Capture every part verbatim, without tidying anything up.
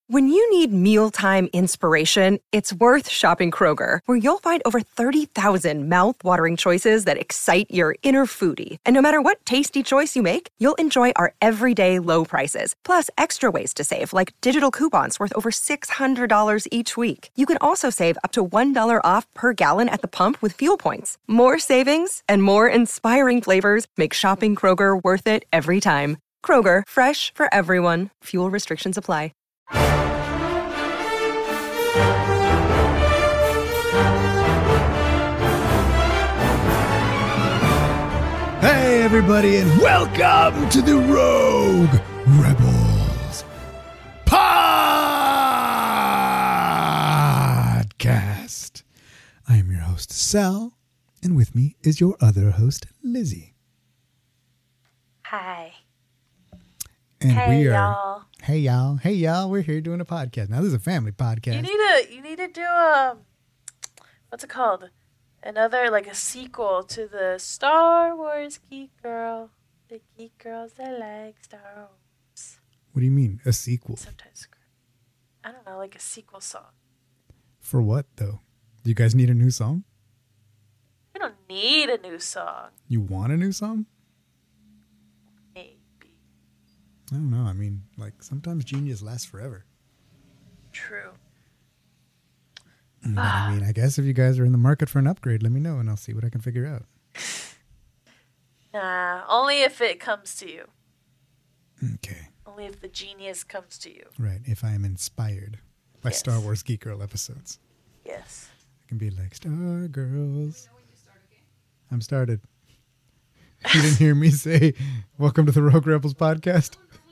When you need mealtime inspiration, it's worth shopping Kroger, where you'll find over thirty thousand mouth-watering choices that excite your inner foodie. And no matter what tasty choice you make, you'll enjoy our everyday low prices, plus extra ways to save, like digital coupons worth over six hundred dollars each week. You can also save up to one dollar off per gallon at the pump with fuel points. More savings and more inspiring flavors make shopping Kroger worth it every time. Kroger, fresh for everyone. Fuel restrictions apply. Hey, everybody, and welcome to the Rogue Rebels podcast. I am your host, Sal, and with me is your other host, Lizzie. Hi. And hey, we are, y'all. Hey, y'all. Hey, y'all. We're here doing a podcast. Now, this is a family podcast. You need to, you need to do a, what's it called? Another, like a sequel to the Star Wars Geek Girl. The geek girls that like Star Wars. What do you mean, a sequel? Sometimes, I don't know, like a sequel song. For what, though? Do you guys need a new song? We don't need a new song. You want a new song? Maybe. I don't know. I mean, like, sometimes genius lasts forever. True. But, I mean, I guess if you guys are in the market for an upgrade, let me know and I'll see what I can figure out. Nah, only if it comes to you. Okay. Only if the genius comes to you. Right. If I am inspired by Yes. Star Wars Geek Girl episodes. Yes. I can be like, Star Girls. I'm started. You didn't hear me say, welcome to the Rogue Rebels podcast?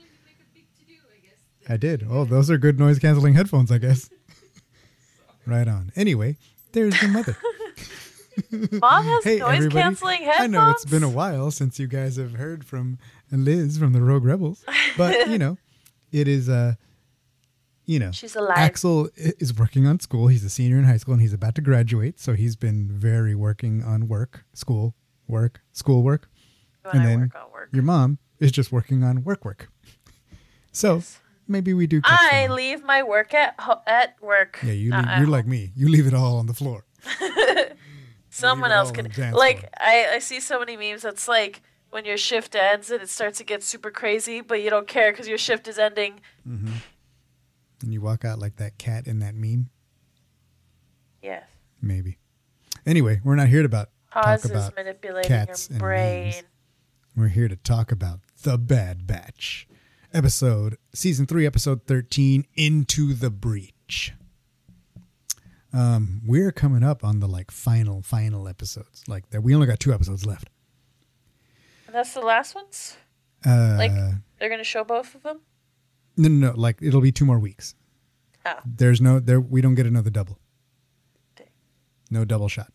I did. Oh, those are good noise canceling headphones, I guess. Right on. Anyway, there's your mother. Mom has Hey, noise everybody. canceling headphones. I know it's been a while since you guys have heard from Liz from the Rogue Rebels, but you know, it is, uh, you know, She's alive. Axel i- is working on school. He's a senior in high school and he's about to graduate. So he's been very working on work, school, work, school work. When and I then work on work. your mom is just working on work, work. So Yes. maybe we do. catch I them. leave my work at ho- at work. Yeah, you not leave, at you're home. like me. You leave it all on the floor. Someone it else all can. on the dance Like floor. I, I see so many memes. That's like when your shift ends and it starts to get super crazy, but you don't care because your shift is ending. Mm-hmm. And you walk out like that cat in that meme. Yeah, Maybe. Anyway, we're not here to about Pause talk is about manipulating cats your and brain. memes. We're here to talk about The Bad Batch. Episode, season three, episode thirteen, Into the Breach. Um, we're coming up on the like final, final episodes. Like that, we only got two episodes left. And that's the last ones. Uh, Like they're gonna show both of them. no, no, no. Like it'll be two more weeks. Oh, There's no there. We don't get another double. Dang. No double shot.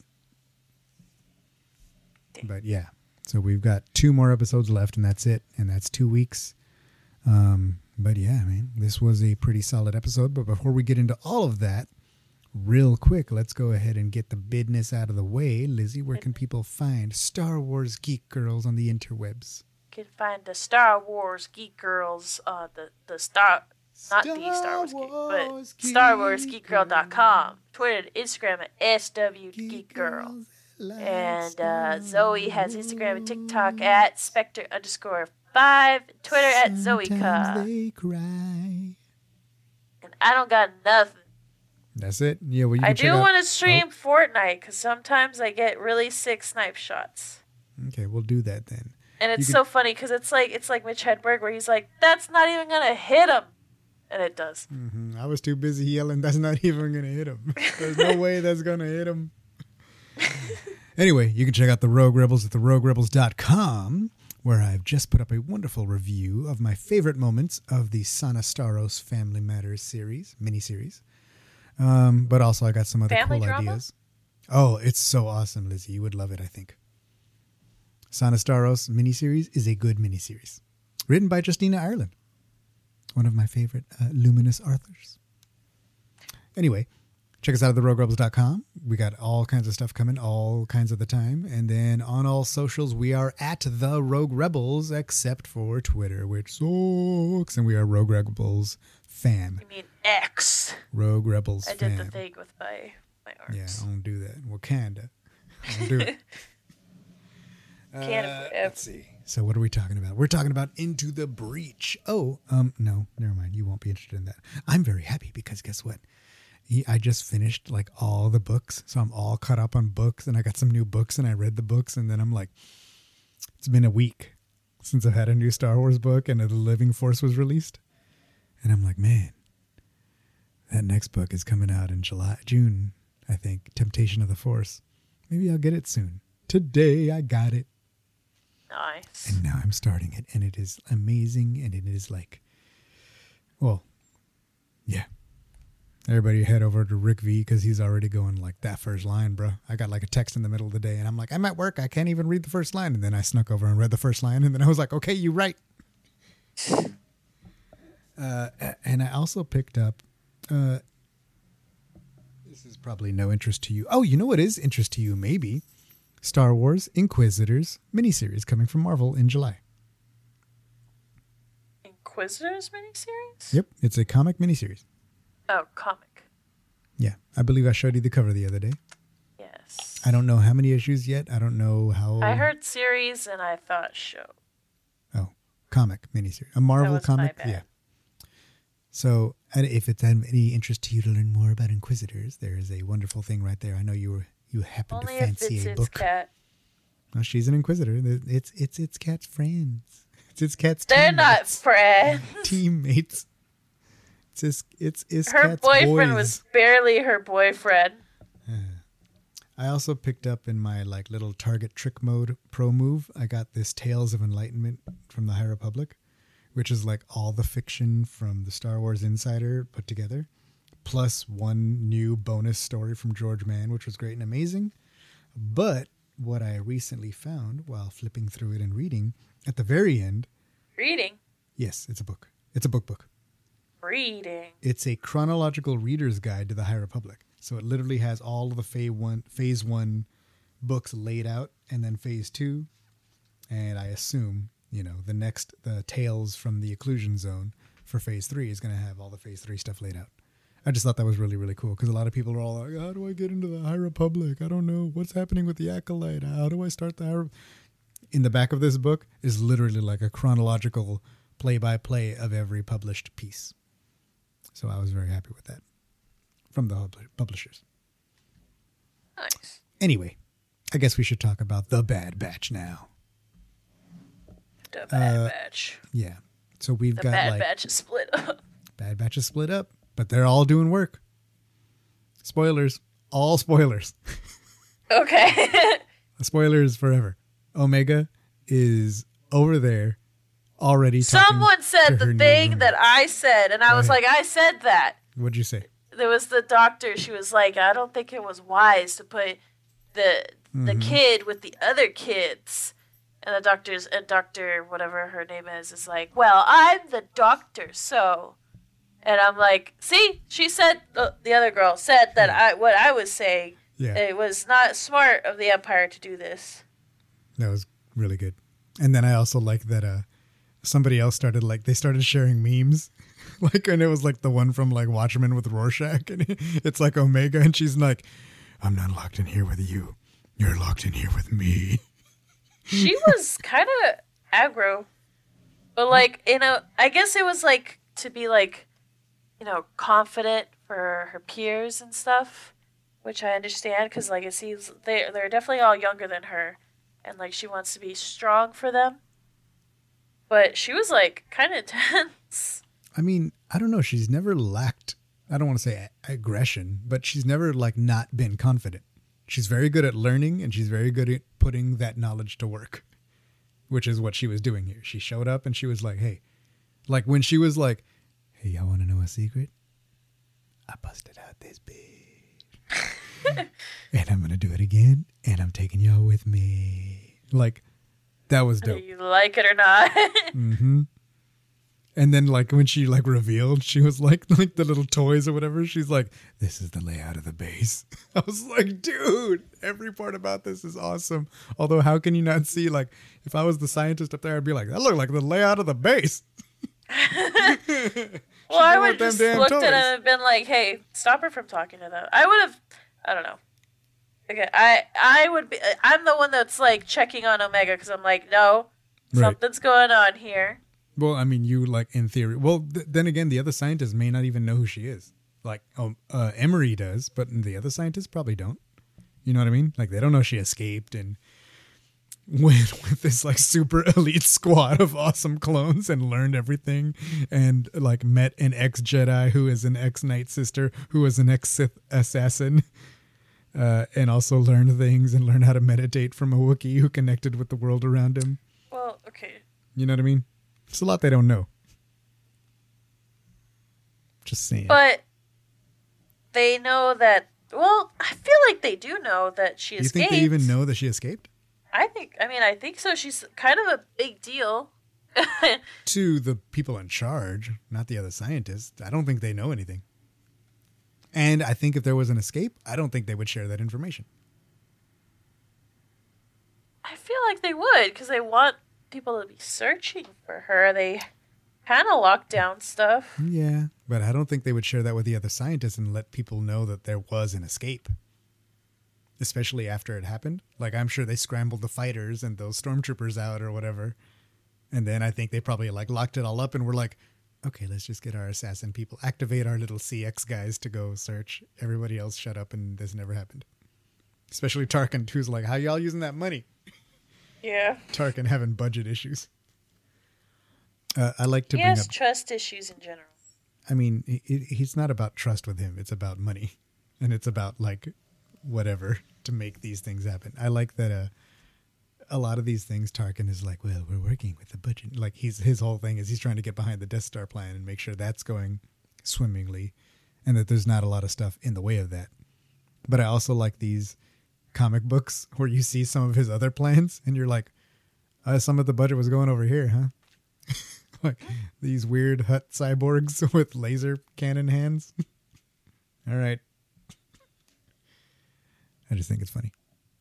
Dang. But yeah, so we've got two more episodes left, and that's it. And that's two weeks. Um, but yeah, man, this was a pretty solid episode. But before we get into all of that, real quick, let's go ahead and get the business out of the way. Lizzie, where can people find Star Wars Geek Girls on the interwebs? you can find the Star Wars Geek Girls. Uh, the the Star. Not the Star Wars Geek, but Star Wars Geek Girl dot com. Twitter and Instagram at S W Geek Girl. And uh, Zoe has Instagram and TikTok at Spectre underscore five. Twitter at Zoeca. Sometimes they cry. And I don't got nothing. That's it. Yeah, well, you can I check do out- want to stream Fortnite because sometimes I get really sick snipe shots. Oh, okay, we'll do that then. And it's You so funny because it's like it's like Mitch Hedberg where he's like, that's not even going to hit him. And it does. hmm I was too busy yelling, that's not even going to hit him. There's no way that's going to hit him. Anyway, you can check out The Rogue Rebels at the rogue rebels dot com, where I've just put up a wonderful review of my favorite moments of the Sana Staros Family Matters series, miniseries. Um, but also I got some other Family cool drama? ideas. Oh, it's so awesome, Lizzie. You would love it, I think. Sana Staros miniseries is a good miniseries. Written by Justina Ireland, one of my favorite uh, luminous authors. Anyway, check us out at the rogue rebels dot com. We got all kinds of stuff coming all kinds of the time. And then on all socials, we are at the Rogue Rebels, except for Twitter, which sucks. And we are Rogue Rebels fam. You mean X? Rogue Rebels I fam. did the thing with my my arms. Yeah, I don't do that. Wakanda. I don't do it. Canada Uh, forever. let's see. So what are we talking about? We're talking about Into the Breach. Oh, um, no, never mind. You won't be interested in that. I'm very happy because guess what? He, I just finished like all the books, so I'm all caught up on books, and I got some new books, and I read the books, and then I'm like, it's been a week since I've had a new Star Wars book, and The Living Force was released, and I'm like, man, that next book is coming out in July, June, I think. Temptation of the Force. Maybe I'll get it soon. Today I got it. Nice. And now I'm starting it, and it is amazing, and it is like, well, yeah. Everybody head over to Rick V because he's already going like that first line, bro. I got like a text in the middle of the day, and I'm like, I'm at work. I can't even read the first line. And then I snuck over and read the first line, and then I was like, okay, you're right. Uh, and I also picked up, uh, this is probably no interest to you. Oh, you know what is interest to you? Maybe Star Wars Inquisitors miniseries coming from Marvel in July. Inquisitors miniseries? Yep, it's a comic miniseries. Oh, comic. Yeah, I believe I showed you the cover the other day. Yes. I don't know how many issues yet. I don't know how. I heard series and I thought show. Oh, comic miniseries, a Marvel That was my comic. bad. Yeah. So, and if it's of any interest to you to learn more about Inquisitors, there is a wonderful thing right there. I know you were you happen Only to if fancy it's a its book. cat. No, she's an Inquisitor. It's it's its cat's friends. It's its cat's. They're not teammates. friends. Teammates. It's his, it's its Her cat's boyfriend boys. was barely her boyfriend. I also picked up in my like little Target Trick Mode Pro move. I got this Tales of Enlightenment from the High Republic, which is like all the fiction from the Star Wars Insider put together, plus one new bonus story from George Mann, which was great and amazing. But what I recently found while flipping through it and reading, at the very end, Reading. yes, it's a book. It's a book book. Reading. It's a chronological reader's guide to the High Republic. So it literally has all of the phase one, phase one books laid out, and then phase two. And I assume, you know, the next, the Tales from the Occlusion Zone for phase three is going to have all the phase three stuff laid out. I just thought that was really, really cool because a lot of people are all like, how do I get into the High Republic? I don't know. What's happening with the Acolyte? How do I start the High Republic? In the back of this book is literally like a chronological play-by-play of every published piece. So I was very happy with that from the pub- publishers. Nice. Anyway, I guess we should talk about The Bad Batch now. The Bad Uh, Batch. Yeah. So we've The got Bad like Batch is split up. Bad Batch is split up, but they're all doing work. Spoilers. All spoilers. Okay. Spoilers forever. Omega is over there already talking Someone to said her the new thing roommate. that I said, and I Go was ahead. like, I said that. What'd you say? There was the doctor. She was like, I don't think it was wise to put the the Mm-hmm. kid with the other kids. And the doctor's and Doctor whatever her name is is like, well, I'm the doctor, so. And I'm like, see, she said uh, the other girl said that I what I was saying. Yeah. It was not smart of the Empire to do this. That was really good. And then I also like that uh somebody else started like they started sharing memes. Like, and it was like the one from like Watchmen with Rorschach, and it's like Omega, and she's like, I'm not locked in here with you. You're locked in here with me. She was kind of aggro, but like, you know, I guess it was like to be like, you know, confident for her peers and stuff, which I understand because like it seems they they're definitely all younger than her, and like she wants to be strong for them. But she was like kind of intense. I mean, I don't know. She's never lacked, I don't want to say a- aggression, but she's never like not been confident. She's very good at learning, and she's very good at putting that knowledge to work, which is what she was doing here. She showed up and she was like, hey, like when she was like, hey, y'all want to know a secret? I busted out this bitch. And I'm going to do it again. And I'm taking y'all with me. Like, that was Whether dope. you like it or not. Mm-hmm. And then, like, when she, like, revealed, she was, like, like the little toys or whatever. She's like, this is the layout of the base. I was like, dude, every part about this is awesome. Although, how can you not see, like, if I was the scientist up there, I'd be like, that looked like the layout of the base. Well, I would have just looked toys. At him and been like, "Hey, stop her from talking to them." I would have. I don't know. Okay, I I would be. I'm the one that's like checking on Omega because I'm like, no, right. Something's going on here. Well, I mean, you like in theory. Well, th- then again, the other scientists may not even know who she is. Like, oh, uh, Emery does, but the other scientists probably don't. You know what I mean? Like, they don't know she escaped and went with this like super elite squad of awesome clones and learned everything, and like met an ex-Jedi who is an ex-Night Sister who is an ex-Sith assassin. Uh, and also learned things and learned how to meditate from a Wookiee who connected with the world around him. Well, okay. You know what I mean? It's a lot they don't know. Just saying. But they know that, well, I feel like they do know that she escaped. You think they even know that she escaped? I think, I mean, I think so. She's kind of a big deal. To the people in charge, not the other scientists. I don't think they know anything. And I think if there was an escape, I don't think they would share that information. I feel like they would, because they want people to be searching for her. They kind of lock down stuff. Yeah, but I don't think they would share that with the other scientists and let people know that there was an escape. Especially after it happened. Like, I'm sure they scrambled the fighters and those stormtroopers out or whatever. And then I think they probably like locked it all up and were like, okay, let's just get our assassin people, activate our little C X guys to go search. Everybody else shut up, and this never happened. Especially Tarkin, who's like, how y'all using that money? Yeah. Tarkin having budget issues. Uh, I like to he bring has up... trust issues in general. I mean, it, it, he's not about trust with him. It's about money. And it's about, like, whatever to make these things happen. I like that... Uh, a lot of these things, Tarkin is like, well, we're working with the budget. Like he's his whole thing is he's trying to get behind the Death Star plan and make sure that's going swimmingly, and that there's not a lot of stuff in the way of that. But I also like these comic books where you see some of his other plans, and you're like, uh, some of the budget was going over here, huh? Like these weird Hutt cyborgs with laser cannon hands. All right. I just think it's funny.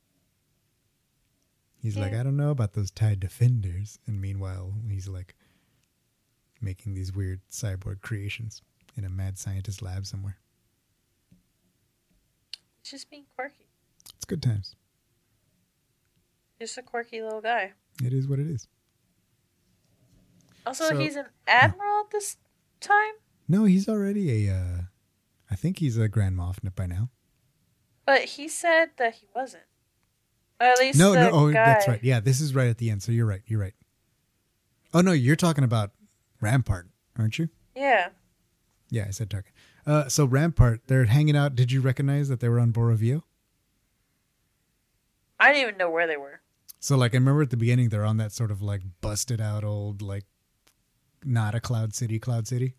He's yeah. like, I don't know about those TIE Defenders. And meanwhile, he's like making these weird cyborg creations in a mad scientist lab somewhere. It's just being quirky. It's good times. Just a quirky little guy. It is what it is. Also, so, he's an admiral at this time? No, he's already a, uh, I think he's a Grand Moff by now. But he said that he wasn't. Or at least no, the no, oh, guy. That's right. Yeah, this is right at the end. So you're right. You're right. Oh no, you're talking about Rampart, aren't you? Yeah. Yeah, I said Tarkin. Uh, so Rampart, they're hanging out. Did you recognize that they were on Borovio? I didn't even know where they were. So like, I remember at the beginning, they're on that sort of like busted out old, like not a Cloud City, Cloud City.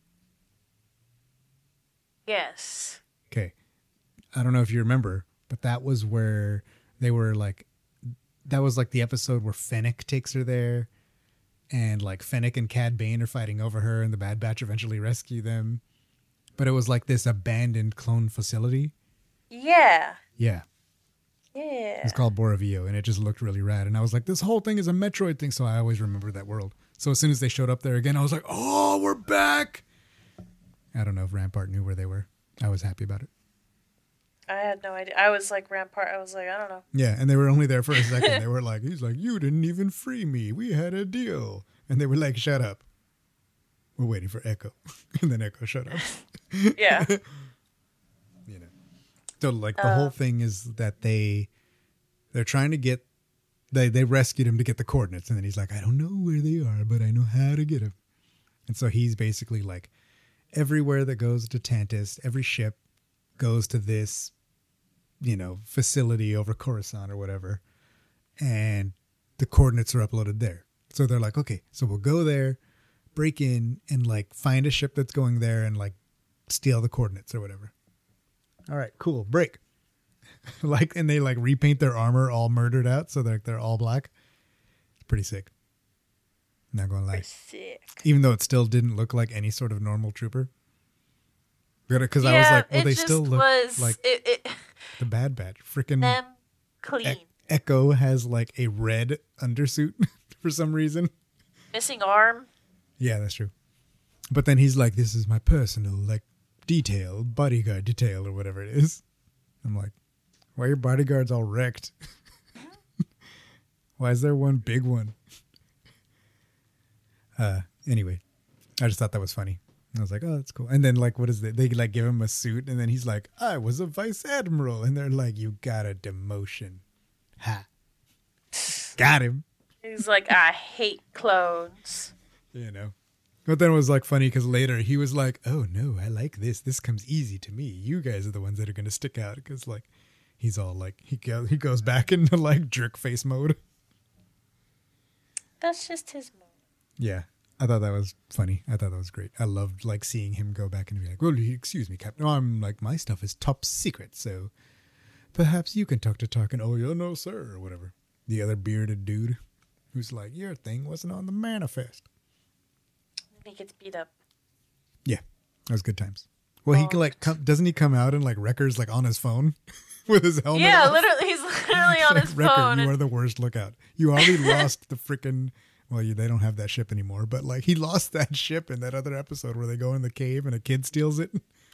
Yes. Okay. I don't know if you remember, but that was where they were like, that was like the episode where Fennec takes her there, and like Fennec and Cad Bane are fighting over her, and the Bad Batch eventually rescue them. But it was like this abandoned clone facility. Yeah. Yeah. Yeah. It's called Borovio, and it just looked really rad. And I was like, this whole thing is a Metroid thing, so I always remember that world. So as soon as they showed up there again, I was like, oh, we're back. I don't know if Rampart knew where they were. I was happy about it. I had no idea. I was like Rampart. I was like, I don't know. Yeah, and they were only there for a second. They were like, he's like, you didn't even free me. We had a deal. And they were like, shut up. We're waiting for Echo. And then Echo shut up. Yeah. You know. So like the uh, whole thing is that they they're trying to get they they rescued him to get the coordinates, and then he's like, I don't know where they are, but I know how to get them. And so he's basically like, everywhere that goes to Tantus, every ship goes to this, you know, facility over Coruscant or whatever, and the coordinates are uploaded there. So they're like, okay, so we'll go there, break in, and like find a ship that's going there and like steal the coordinates or whatever. All right, cool, break. Like, and they like repaint their armor all murdered out, so they're they're all black. It's pretty sick. Not gonna lie. Sick. Even though it still didn't look like any sort of normal trooper. Because yeah, I was like, well, they just still look was, like it, it, the Bad Batch. Freaking them clean. E- Echo has like a red undersuit for some reason. Missing arm. Yeah, that's true. But then he's like, this is my personal, like, detail, bodyguard detail, or whatever it is. I'm like, why are your bodyguards all wrecked? Why is there one big one? Uh, anyway, I just thought that was funny. I was like, oh, that's cool. And then, like, what is it? They, like, give him a suit, and then he's like, I was a vice admiral. And they're like, you got a demotion. Ha. Got him. He's like, I hate clones. You know. But then it was, like, funny because later he was like, oh, no, I like this. This comes easy to me. You guys are the ones that are going to stick out. Because, like, he's all, like, he, go, he goes back into, like, jerk face mode. That's just his mode. Yeah. I thought that was funny. I thought that was great. I loved, like, seeing him go back and be like, well, excuse me, Captain. Oh, I'm like, my stuff is top secret, so perhaps you can talk to Tarkin. Oh, yeah, no, sir, or whatever. The other bearded dude who's like, your thing wasn't on the manifest. He gets beat up. Yeah, that was good times. Well, oh. he can, like, come, doesn't he come out and, like, Wrecker's, like, on his phone with his helmet Yeah, off? literally, he's literally on like, his Wrecker, phone. you and- are the worst lookout. You already lost the freaking... Well, you, they don't have that ship anymore, but, like, he lost that ship in that other episode where they go in the cave and a kid steals it.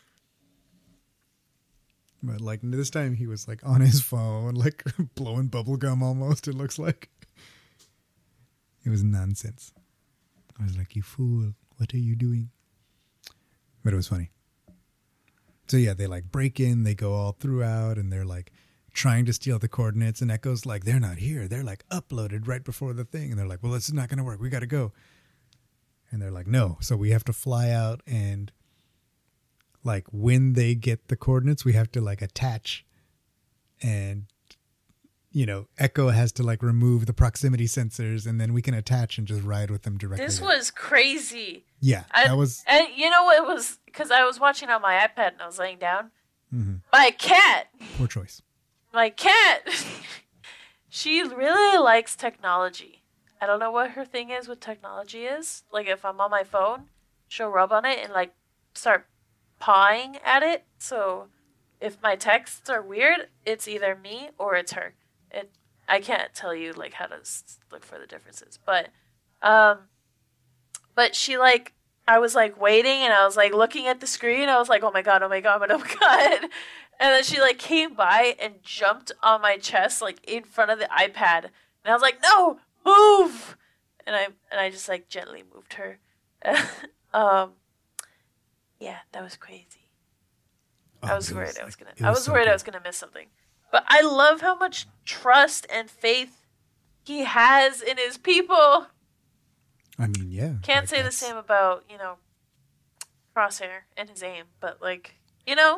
But, like, this time he was, like, on his phone, like, blowing bubble gum almost, it looks like. It was nonsense. I was like, you fool, what are you doing? But it was funny. So, yeah, they, like, break in, they go all throughout, and they're, like, trying to steal the coordinates, and Echo's like, they're not here. They're like uploaded right before the thing. And they're like, well, this is not going to work. We got to go. And they're like, no. So we have to fly out, and like when they get the coordinates, we have to like attach, and you know, Echo has to like remove the proximity sensors, and then we can attach and just ride with them directly. This there. was crazy. Yeah, I, that was. And you know what it was? Because I was watching on my iPad and I was laying down. Mm-hmm. My cat. Poor choice. My cat, she really likes technology. I don't know what her thing is with technology is. Like, if I'm on my phone, she'll rub on it and, like, start pawing at it. So, if my texts are weird, it's either me or it's her. It I can't tell you, like, how to s- look for the differences. But, um, but she, like, I was, like, waiting and I was, like, looking at the screen. I was like, oh, my God, oh, my God, oh, my God. And then she, like, came by and jumped on my chest, like, in front of the iPad. And I was like, no, move! And I and I just, like, gently moved her. um, yeah, that was crazy. Oh, I was it worried was, I was gonna. it I was was so worried cool. I was gonna miss something. But I love how much trust and faith he has in his people. I mean, yeah. Can't like say the that's- same about, you know, Crosshair and his aim, but, like, you know.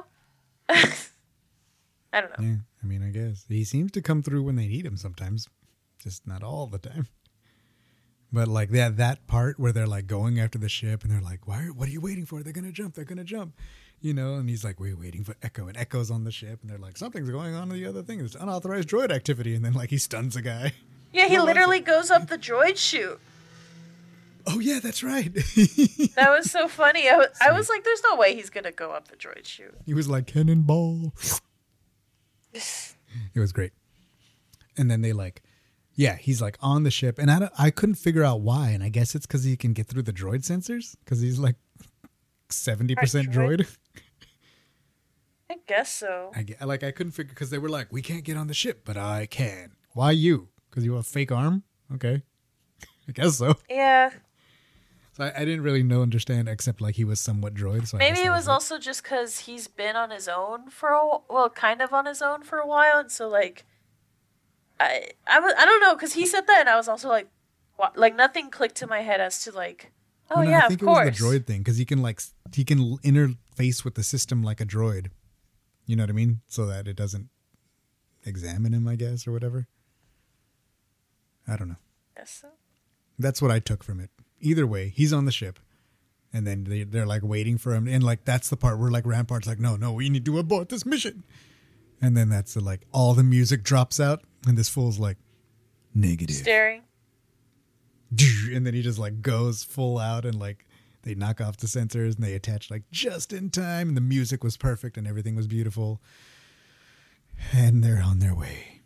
I don't know. Yeah, I mean, I guess he seems to come through when they need him sometimes, just not all the time. But like that that part where they're like going after the ship and they're like, "Why? Are, what are you waiting for? They're gonna jump. They're gonna jump," you know. And he's like, "We're waiting for Echo," and Echo's on the ship, and they're like, "Something's going on in the other thing. It's unauthorized droid activity," and then like he stuns a guy. Yeah, he What was literally it? goes up the droid chute. Oh yeah, that's right. That was so funny. I was, I was like, "There's no way he's gonna go up the droid chute." He was like cannonball. It was great. And then they like, yeah, he's like on the ship, and I don't, I couldn't figure out why, and I guess it's because he can get through the droid sensors because he's like seventy percent droid. droid. I guess so. I get, like I couldn't figure because they were like, we can't get on the ship, but I can. Why you? Because you have a fake arm? Okay, I guess so. Yeah. So I, I didn't really know understand except like he was somewhat droid. So I Maybe guess it that was it. also just because he's been on his own for a wh- well, kind of on his own for a while, and so like, I I, was, I don't know because he said that, and I was also like, what? Like nothing clicked to my head as to like, oh Well, no, yeah, I think of it course. was the droid thing because he can like s- he can interface with the system like a droid. You know what I mean? So that it doesn't examine him, I guess, or whatever. I don't know. Guess so. That's what I took from it. Either way, he's on the ship. And then they, they're like waiting for him. And like, that's the part where like Rampart's like, no, no, we need to abort this mission. And then that's the, like, all the music drops out. And this fool's like, negative. Staring. And then he just like goes full out and like they knock off the sensors and they attach like just in time. And the music was perfect and everything was beautiful. And they're on their way.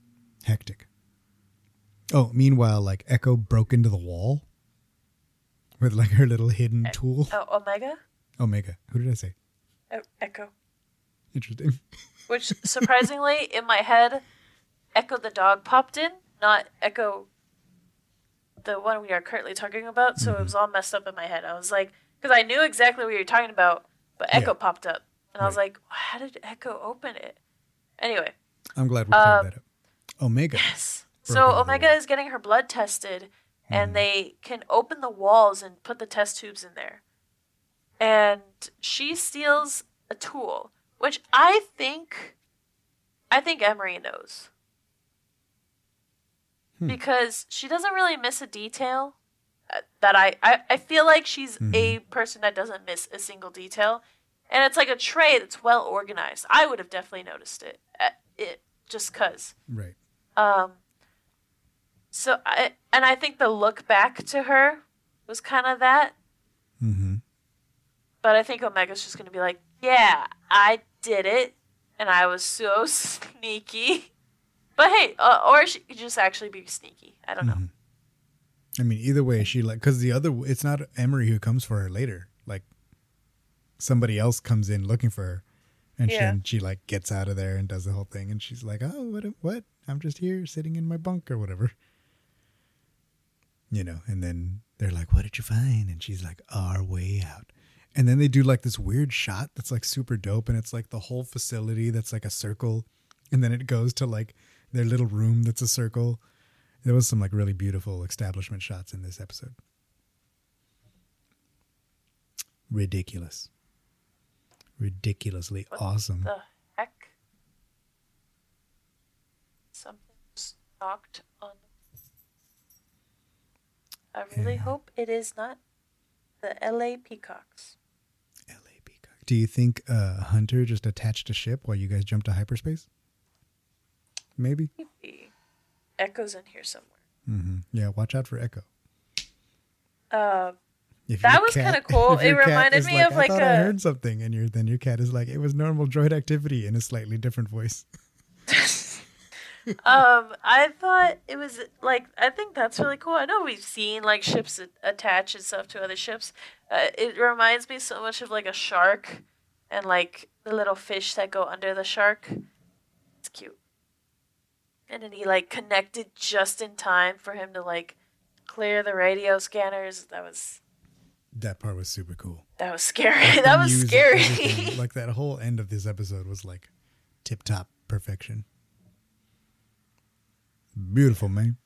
Hectic. Oh, meanwhile, like Echo broke into the wall. With like her little hidden E- tool. Oh, Omega? Omega. Who did I say? Oh, Echo. Interesting. Which, surprisingly, in my head, Echo the dog popped in, not Echo the one we are currently talking about, so Mm-hmm. it was all messed up in my head. I was like, because I knew exactly what you were talking about, but Echo Yeah. popped up. And I was Right. like, how did Echo open it? Anyway. I'm glad we cleared Um, that up. Omega. Yes. Broken So the Omega wall. is getting her blood tested, and Mhm. they can open the walls and put the test tubes in there. And she steals a tool, which I think, I think Emery knows. Hmm. Because she doesn't really miss a detail. uh, That I, I, I feel like she's Mhm. a person that doesn't miss a single detail. And it's like a tray that's well organized. I would have definitely noticed it. uh, It just cause. Right. Um. So I and I think the look back to her was kind of that. Mm-hmm. But I think Omega's just gonna be like, yeah, I did it, and I was so sneaky. But hey, uh, or she could just actually be sneaky. I don't know. Mhm. I mean, either way, she like because the other it's not Emery who comes for her later. Like somebody else comes in looking for her, and Yeah. she, she like gets out of there and does the whole thing, and she's like, "Oh, what? What? I'm just here sitting in my bunk or whatever." You know, and then they're like, "What did you find?" And she's like, "Our way out." And then they do like this weird shot that's like super dope, and it's like the whole facility that's like a circle, and then it goes to like their little room that's a circle. There was some like really beautiful establishment shots in this episode. Ridiculous. Ridiculously What awesome. the heck? Something just knocked on. I really Yeah. hope it is not the L A Peacocks. L A Peacock. Do you think uh, Hunter just attached a ship while you guys jumped to hyperspace? Maybe. Maybe. Echo's in here somewhere. Mm-hmm. Yeah, watch out for Echo. Uh, If That your was cat- kinda cool. if It your cat reminded is me like, of, I like, thought I a- heard something, and your then your cat is like, it was normal droid activity in a slightly different voice. um, I thought it was like I think that's really cool. I know we've seen like ships a- attach and stuff to other ships. Uh, it reminds me so much of like a shark, and like the little fish that go under the shark. It's cute. And then he like connected just in time for him to like clear the radio scanners. That was That part was super cool. that was scary. Like, the that was muse and scary. everything, like that whole end of this episode was like tip top perfection. Beautiful, man.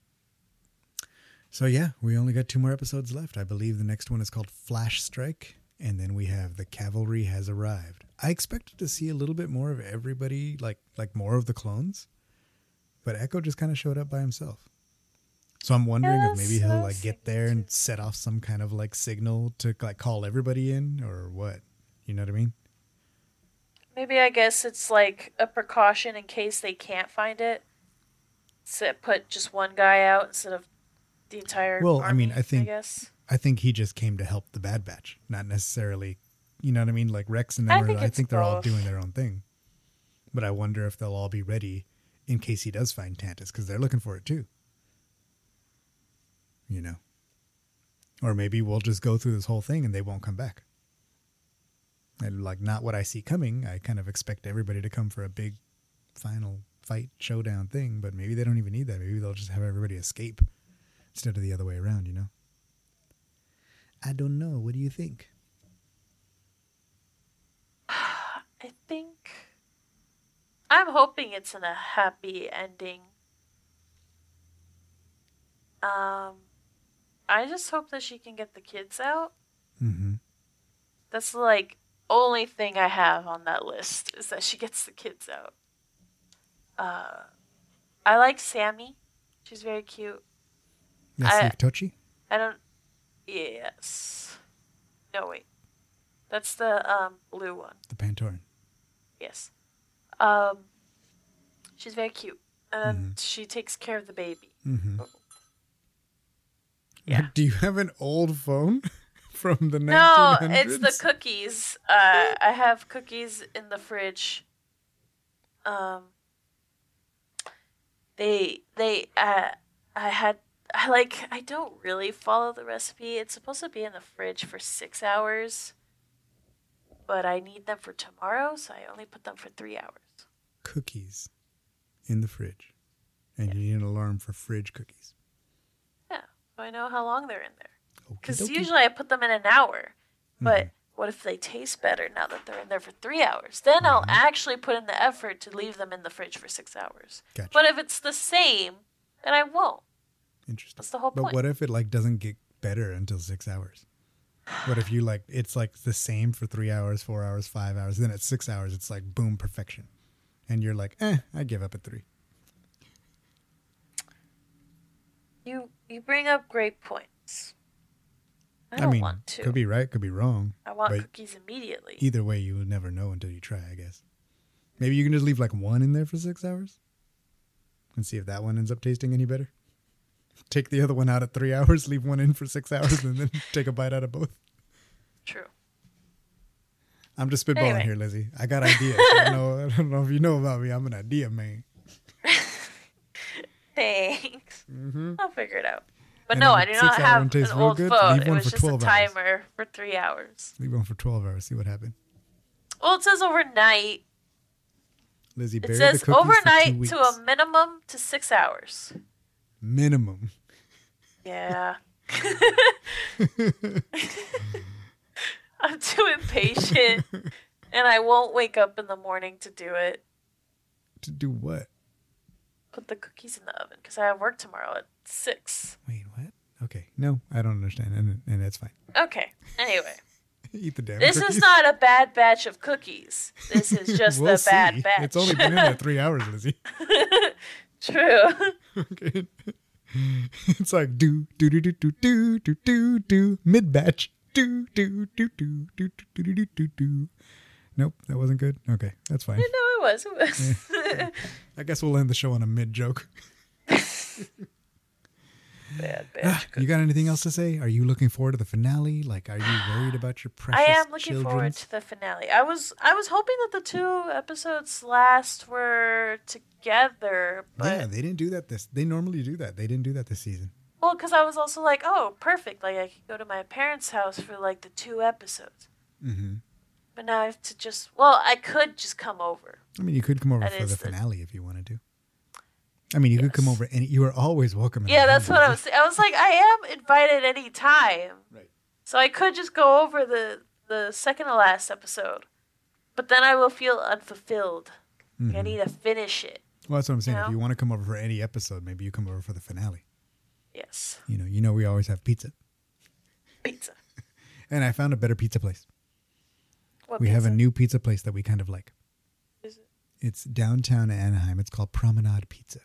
So yeah, we only got two more episodes left. I believe the next one is called Flash Strike, and then we have The Cavalry Has Arrived. I expected to see a little bit more of everybody, like like more of the clones, but Echo just kind of showed up by himself. So I'm wondering if maybe Yes, he'll I like was get thinking there too. and set off some kind of like signal to like call everybody in or what. You know what I mean? Maybe I guess it's like a precaution in case they can't find it. So put just one guy out instead of the entire Well, I army, mean, I think- I guess. I think he just came to help the Bad Batch, not necessarily, you know what I mean? Like Rex and them, I are, think I it's think they're all both. doing their own thing. But I wonder if they'll all be ready in case he does find Tantus, because they're looking for it too. You know? Or maybe we'll just go through this whole thing and they won't come back. And like, not what I see coming. I kind of expect everybody to come for a big final fight showdown thing, but maybe they don't even need that. Maybe they'll just have everybody escape instead of the other way around, you know? I don't know. What do you think? I think I'm hoping it's in a happy ending. Um I just hope that she can get the kids out. Mm-hmm. That's like only thing I have on that list is that she gets the kids out. Uh I like Sammy. She's very cute. Yes, I- like Tochi? I don't. Yes. No wait. That's the um blue one. The Pantoran. Yes. Um. She's very cute, and Mhm. she takes care of the baby. Mm-hmm. Yeah. Do you have an old phone from the No, nineteen it's hundreds? the cookies. Uh, I have cookies in the fridge. Um. They they uh I had I like I don't really follow the recipe. It's supposed to be in the fridge for six hours, but I need them for tomorrow, so I only put them for three hours. Cookies in the fridge, and yeah. you need an alarm for fridge cookies. Yeah, so I know how long they're in there. Because Okey-dokey. usually I put them in an hour, but Mhm. what if they taste better now that they're in there for three hours? Then I'll actually put in the effort to leave them in the fridge for six hours. Gotcha. But if it's the same, then I won't. Interesting. That's the whole But point. what if it like doesn't get better until six hours? What if you like it's like the same for three hours, four hours, five hours, then at six hours it's like boom, perfection, and you're like, eh, I give up at three. You you bring up great points. I I, don't mean, want to. could be right, could be wrong. I want but cookies immediately. Either way, you will never know until you try, I guess. Maybe you can just leave like one in there for six hours and see if that one ends up tasting any better. Take the other one out at three hours, leave one in for six hours, and then take a bite out of both. True. I'm just spitballing Anyway. here, Lizzie. I got ideas. I don't know. I don't know if you know about me. I'm an idea man. Thanks. Mm-hmm. I'll figure it out. But And no, if I a do not six-hour have one an tastes real old good, phone. leave It one was for just a twelve hours. timer for three hours. Leave one for twelve hours. See what happens. Well, it says overnight. Lizzie, It bury says the cookies for two overnight weeks. to a minimum to six hours. minimum. Yeah. I'm too impatient, and I won't wake up in the morning to do it. To do what? Put the cookies in the oven because I have work tomorrow at six. Wait, what? Okay. No, I don't understand, and and that's fine. Okay. Anyway, Eat the damn this cookies. is not a bad batch of cookies. This is just we'll the bad see. batch. It's only been in there three hours, Lizzie. True. Okay. It's like do do do do do do do do do mid batch do do do do do do do do do do. Nope, that wasn't good. Okay, that's fine. No, it was. It was. I guess we'll end the show on a mid joke. Bad batch. You got anything else to say? Are you looking forward to the finale? Like, are you worried about your precious I am looking children? forward to the finale. I was I was hoping that the two episodes last were together, but Yeah, they didn't do that this. They normally do that. They didn't do that this season. well, because I was also like, oh, perfect. Like I could go to my parents' house for like the two episodes. Mm-hmm. But now I have to just. Well, I could just come over. I mean, you could come over That for is the the- finale if you wanted to. I mean, you could come Yes. over, and you are always welcome. in Yeah, our that's home, what I Lizzie. was. I was like, I am invited any time. Right. So I could just go over the the second to last episode, but then I will feel unfulfilled. Like, I Mhm. need to finish it. Well, that's what I'm saying. You If know? you want to come over for any episode, maybe you come over for the finale. Yes, You know, you know, we always have pizza, pizza. and I found a better pizza place. What We have a pizza new pizza place that we kind of like. is it? It's downtown Anaheim. It's called Promenade Pizza.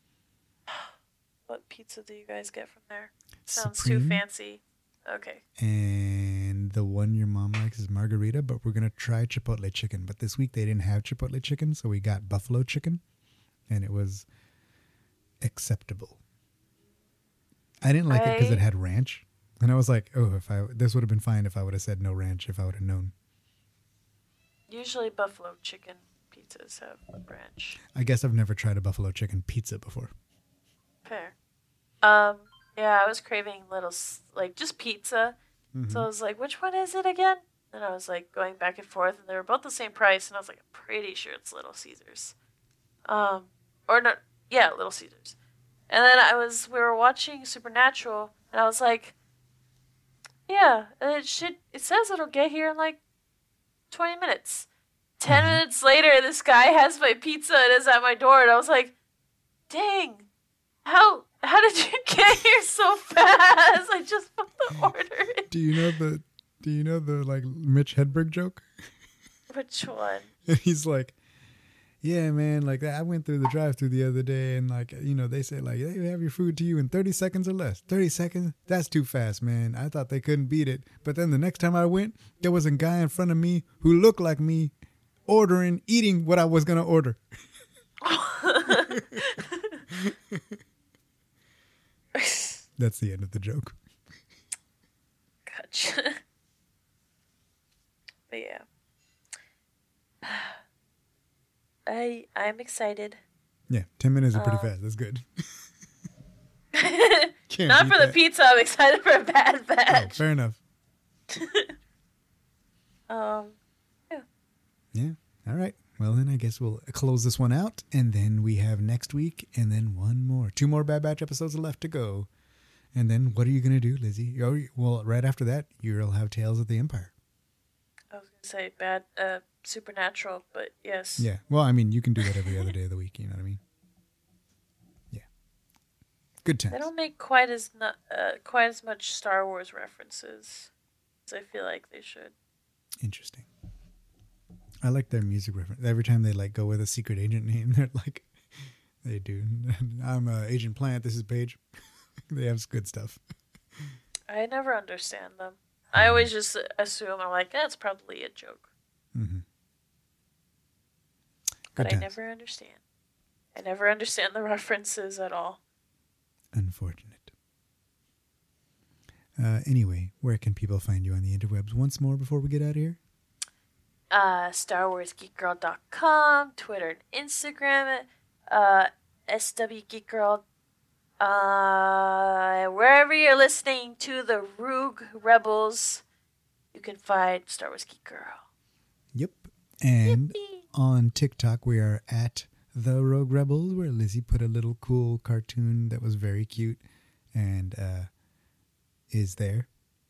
What pizza do you guys get from there? Sounds Supreme. too fancy. Okay. And the one your mom likes is margarita, but we're going to try Chipotle chicken. But this week they didn't have Chipotle chicken, so we got buffalo chicken, and it was acceptable. I didn't like it because it I- had ranch. And I was like, oh, if I this would have been fine if I would have said no ranch, if I would have known. Usually buffalo chicken pizzas have ranch. I guess I've never tried a buffalo chicken pizza before. Fair. Um. Yeah, I was craving little s- like just pizza. Mm-hmm. So I was like, which one is it again? And I was like going back and forth, and they were both the same price. And I was like, I'm pretty sure it's Little Caesars. Um, or not? Yeah, Little Caesars. And then I was, we were watching Supernatural, and I was like, yeah, it should. It says it'll get here in like twenty minutes. Ten Mhm. minutes later, this guy has my pizza and is at my door, and I was like, dang, how how did you get here so fast? I just put the order in. Do you know the do you know the like Mitch Hedberg joke? Which one? And he's like, yeah, man, like I went through the drive through the other day, and like, you know, they say like they have your food to you in thirty seconds or less. thirty seconds? That's too fast, man. I thought they couldn't beat it. But then the next time I went, there was a guy in front of me who looked like me ordering, eating what I was going to order. That's the end of the joke. Gotcha. But yeah. I I'm excited. Yeah, ten minutes is pretty Um, fast. That's good. Can't Not beat for the that. pizza. I'm excited for Bad Oh, Batch. fair enough. um, Yeah. All right. Well, then I guess we'll close this one out, and then we have next week, and then one more. Two more Bad Batch episodes left to go. And then what are you going to do, Lizzie? Oh, well, right after that, you'll have Tales of the Empire. I was gonna say bad, uh, Supernatural, but yes. Yeah. Well, I mean, you can do that every other day of the week. You know what I mean? Yeah. Good times. They don't make quite as not, uh, quite as much Star Wars references as I feel like they should. Interesting. I like their music reference. Every time they like go with a secret agent name, they're like, they do. I'm uh, Agent Plant. This is Paige. They have good stuff. I never understand them. I always just assume I'm like, that's probably a joke. Mm-hmm. But I times. never understand. I never understand the references at all. Unfortunate. Uh, anyway, where can people find you on the interwebs once more before we get out of here? Uh, Star Wars Geek Girl dot com, Twitter and Instagram, uh, S W Geek Girl. Uh, wherever you're listening to the Rogue Rebels, you can find Star Wars Geek Girl. Yep. And Yippee. on TikTok, we are at The Rogue Rebels, where Lizzie put a little cool cartoon that was very cute and uh, is there.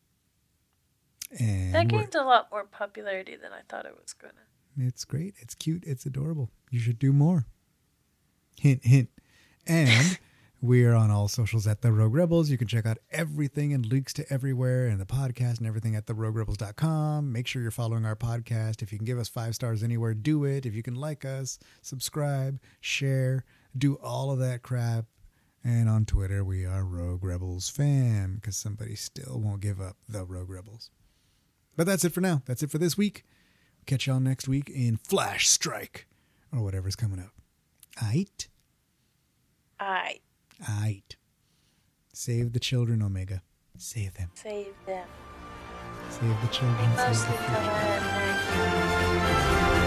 And That we're- gained a lot more popularity than I thought it was gonna. It's great. It's cute. It's adorable. You should do more. Hint, hint. And we are on all socials at The Rogue Rebels. You can check out everything and links to everywhere and the podcast and everything at the rogue rebels dot com. Make sure you're following our podcast. If you can give us five stars anywhere, do it. If you can like us, subscribe, share, do all of that crap. And on Twitter, we are Rogue Rebels Fam, because somebody still won't give up The Rogue Rebels. But that's it for now. That's it for this week. Catch y'all next week in Flash Strike or whatever's coming up. Aight? I Aight. Save the children, Omega. Save them. save them. Save the children. Most Save of the the time future. at night.